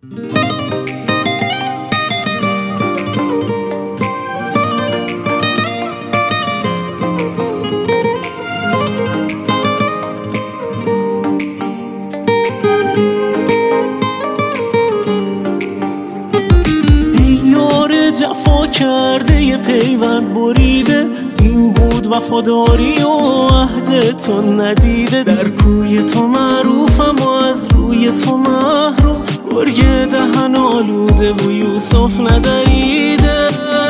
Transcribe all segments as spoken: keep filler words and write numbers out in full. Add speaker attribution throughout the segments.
Speaker 1: جفا کرده یه پیوند بریده، این بود وفاداری و عهد تو ندیده. در کوی تو معروفم و از روی تو محروم، گرگ دهن آلوده و یوسف ندریده.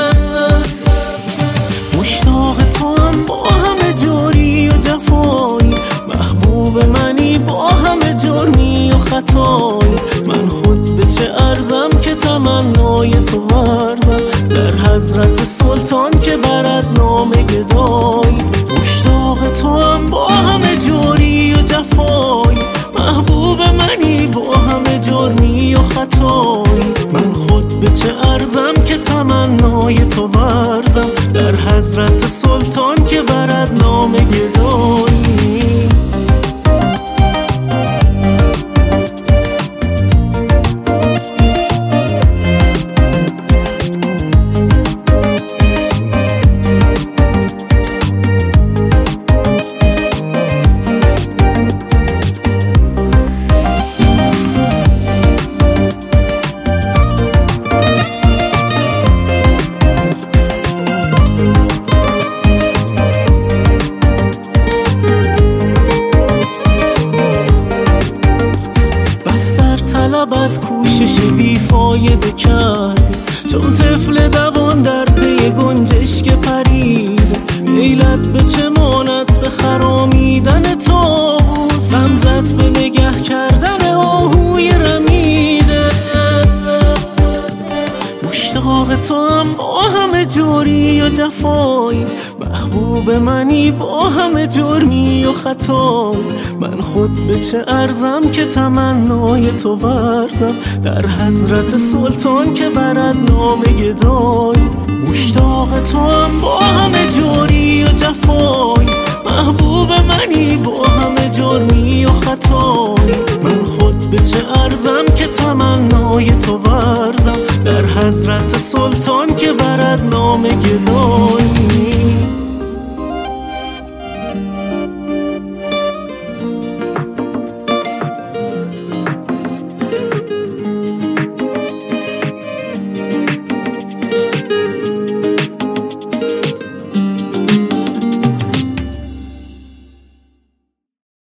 Speaker 1: مشتاق تو هم با همه جوری و جفایی، محبوب منی با همه جرمی و خطایی. من خود به چه ارزم که تمنای تو ورزم، در حضرت سلطان که برد نام گدایی. مشتاق تو هم با همه جوری و جفایی، محبوب منی با همه جرمی و خطایی. من خود به چه ارزم که تمنای تو ورزم، در حضرت سلطان که برد نام گدایی. طلبت کوشش بیفایده کردی، چون طفل دوان در پی گنجشک پریده. میلت به چه ماند به خرامیدن طاووس، غمزت به نگه کردن آهوی رمیده. مشتاق تو هم با همه جوری و جفایی، محبوب منی با همه جرمی و خطایی. من خود به چه ارزم که تمنای تو ورزم، در حضرت سلطان که برد نام گدایی. مشتاق تو هم با همه جوری و جفایی، محبوب منی با همه جرمی و خطایی. من خود به چه ارزم که تمنای تو ورزم، در حضرت سلطان که برد نام گدایی.